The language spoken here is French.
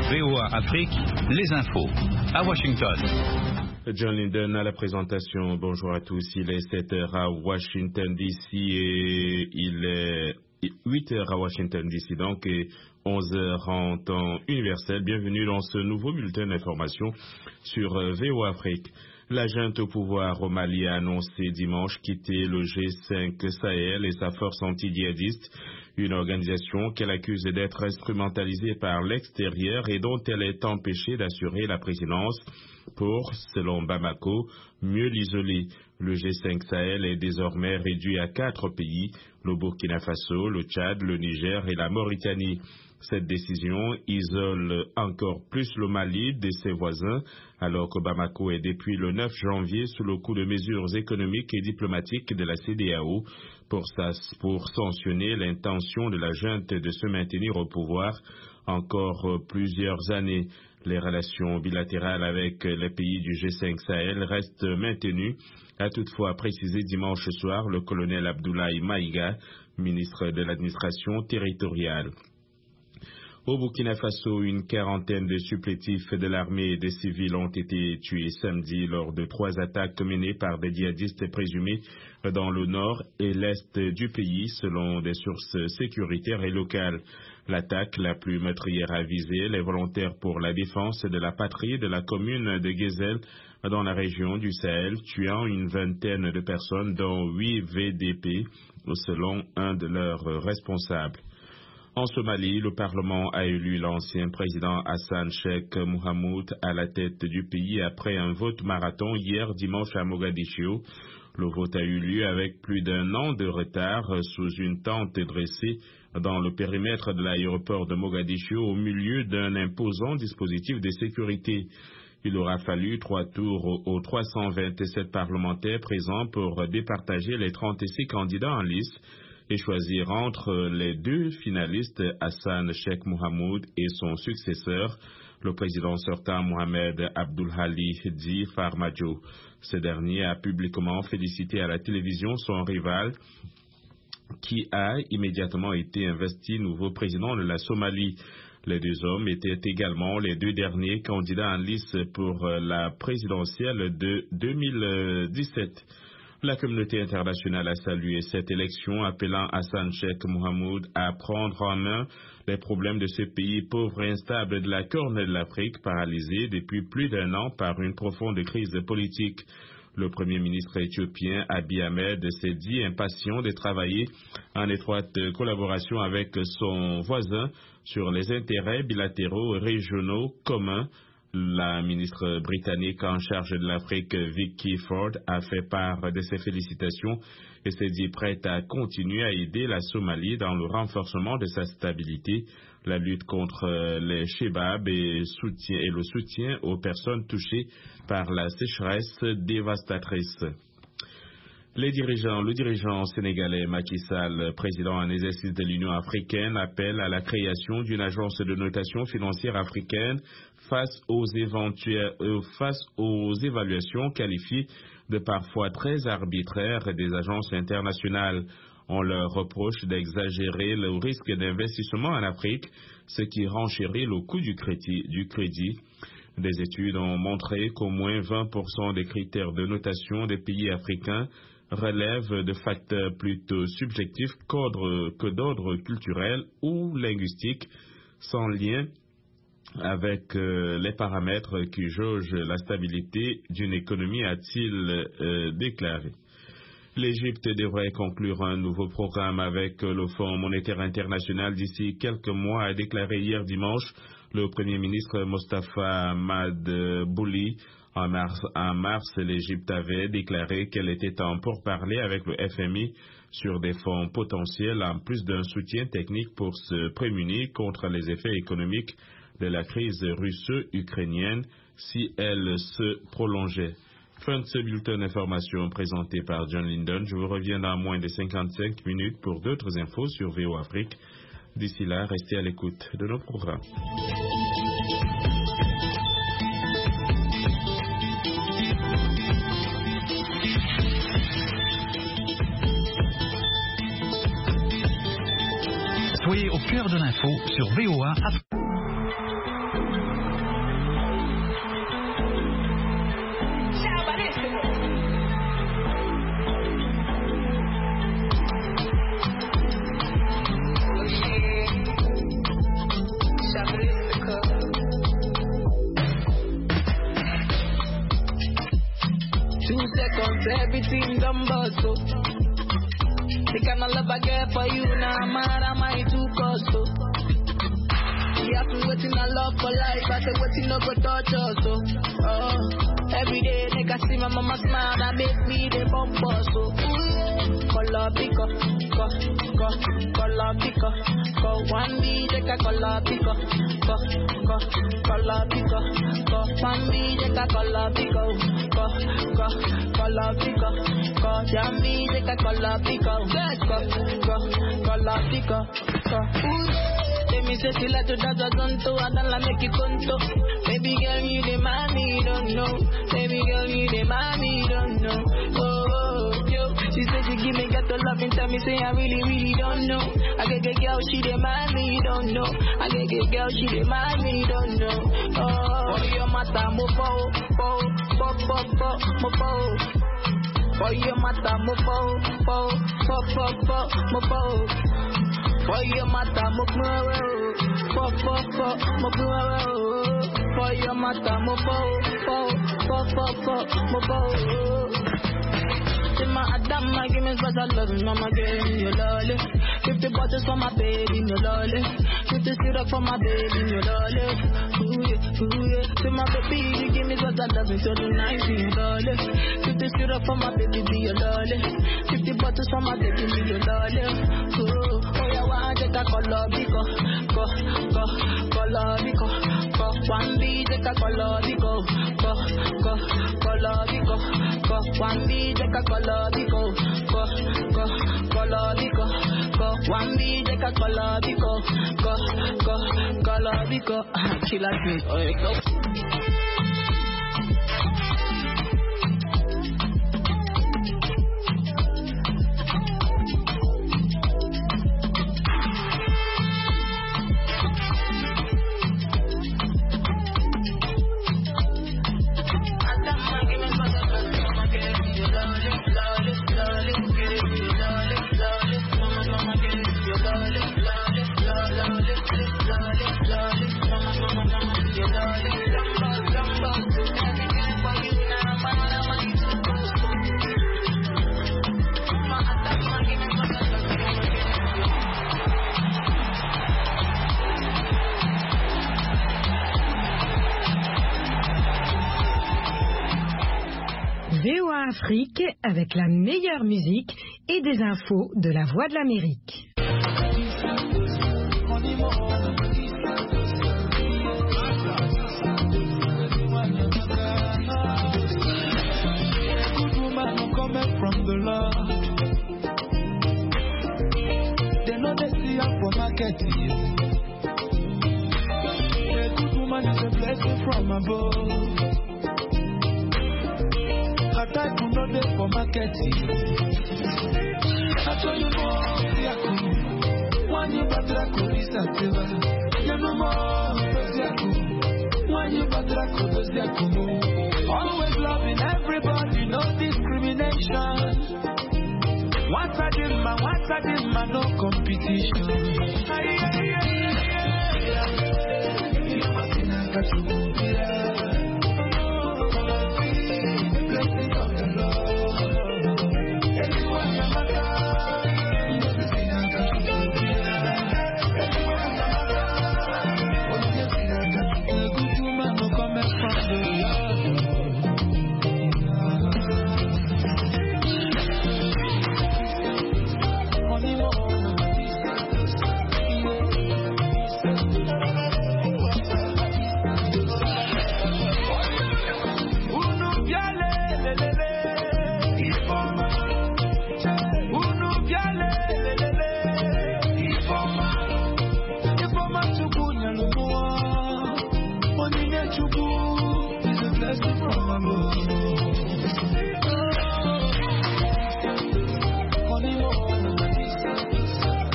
VOA Afrique, les infos. À Washington. John Linden à la présentation. Bonjour à tous. Il est 7h à Washington DC et il est 8h à Washington DC donc et 11h en temps universel. Bienvenue dans ce nouveau bulletin d'information sur VOA Afrique. La junte au pouvoir au Mali a annoncé dimanche quitter le G5 Sahel et sa force anti-djihadiste, une organisation qu'elle accuse d'être instrumentalisée par l'extérieur et dont elle est empêchée d'assurer la présidence pour, selon Bamako, mieux l'isoler. Le G5 Sahel est désormais réduit à 4 pays, le Burkina Faso, le Tchad, le Niger et la Mauritanie. Cette décision isole encore plus le Mali de ses voisins, alors que Bamako est depuis le 9 janvier sous le coup de mesures économiques et diplomatiques de la CEDEAO pour sanctionner l'intention de la junte de se maintenir au pouvoir encore plusieurs années. Les relations bilatérales avec les pays du G5 Sahel restent maintenues, a toutefois précisé dimanche soir le colonel Abdoulaye Maïga, ministre de l'administration territoriale. Au Burkina Faso, une quarantaine de supplétifs de l'armée et des civils ont été tués samedi lors de 3 attaques menées par des djihadistes présumés dans le nord et l'est du pays, selon des sources sécuritaires et locales. L'attaque la plus meurtrière a visé les volontaires pour la défense de la patrie de la commune de Guézel dans la région du Sahel, tuant une vingtaine de personnes, dont 8 VDP, selon un de leurs responsables. En Somalie, le Parlement a élu l'ancien président Hassan Sheikh Mohamud à la tête du pays après un vote marathon hier dimanche à Mogadiscio. Le vote a eu lieu avec plus d'1 an de retard sous une tente dressée dans le périmètre de l'aéroport de Mogadiscio au milieu d'un imposant dispositif de sécurité. Il aura fallu 3 tours aux 327 parlementaires présents pour départager les 36 candidats en lice et choisir entre les 2 finalistes, Hassan Sheikh Mohamud et son successeur, le président sortant Mohamed Abdulhali Di Farmajo. Ce dernier a publiquement félicité à la télévision son rival qui a immédiatement été investi nouveau président de la Somalie. Les 2 hommes étaient également les 2 derniers candidats en lice pour la présidentielle de 2017. La communauté internationale a salué cette élection, appelant Hassan Sheikh Mohamud à prendre en main les problèmes de ce pays pauvre et instable de la Corne de l'Afrique, paralysé depuis plus d'1 an par une profonde crise politique. Le premier ministre éthiopien Abiy Ahmed s'est dit impatient de travailler en étroite collaboration avec son voisin sur les intérêts bilatéraux et régionaux communs. La ministre britannique en charge de l'Afrique, Vicky Ford, a fait part de ses félicitations et s'est dit prête à continuer à aider la Somalie dans le renforcement de sa stabilité, la lutte contre les Shebabs et le soutien aux personnes touchées par la sécheresse dévastatrice. Le dirigeant sénégalais Macky Sall, président en exercice de l'Union africaine, appelle à la création d'une agence de notation financière africaine face aux évaluations qualifiées de parfois très arbitraires des agences internationales. On leur reproche d'exagérer le risque d'investissement en Afrique, ce qui renchérit le coût du crédit. Des études ont montré qu'au moins 20% des critères de notation des pays africains relèvent de facteurs plutôt subjectifs que d'ordre culturel ou linguistique, sans lien avec les paramètres qui jaugent la stabilité d'une économie, a-t-il déclaré. L'Égypte devrait conclure un nouveau programme avec le Fonds monétaire international d'ici quelques mois, a déclaré hier dimanche le Premier ministre Mostafa Madbouli. En mars, l'Égypte avait déclaré qu'elle était en pourparlers avec le FMI sur des fonds potentiels en plus d'un soutien technique pour se prémunir contre les effets économiques de la crise russo-ukrainienne si elle se prolongeait. Fin de ce bulletin d'information présenté par John Linden. Je vous reviens dans moins de 55 minutes pour d'autres infos sur VOA Afrique. D'ici là, restez à l'écoute de nos programmes. Soyez au cœur de l'info sur VOA Afrique. say everything done but so. The kind of love I get for you now, man, am I too cost so? You have to wait in a love for life, I say waiting no go touch us so. Every day nigga see my mama smile, that make me the bumper so. Color picker, color picker, one B take a color picker, color picker, one B take a color picker, color picker, one B take a color picker, color picker. Let me say till I do that I don't know, I don't make it conto. Baby girl, you the mommy, don't know. Baby girl, you the mommy, don't know. Oh, yo. She said she give me got the love and tell me say I really, really don't know. I get girl, she the mommy, don't know. I get girl, she the mommy, don't know. Oh, your mata mo po, mo po. For your mata mo po, mo po. For your mata mo po, mo po. For your mata mo po. My Adam, give me special love, mama, give me your lolly. 50 bottles for my baby, your lolly. 50 syrup for my baby, your lolly. Ooh yeah. To my baby, give me special love until the night, your lolly. 50 syrup for my baby, be your lolly. 50 bottles for my baby, be your lolly. Oh yeah, one take a color biko, color biko. One B take a color biko, color biko. One B take a color biko, color biko. One B take a color biko, color biko. She like me, oh it goes. VOA Afrique avec la meilleure musique et des infos de la Voix de l'Amérique. I type to know them for marketing. I told you more, Yaku. One you batra kulisa teva. You know more, Yaku. One you batra kulisa Yaku. Always loving everybody, no discrimination. Once I did my no competition.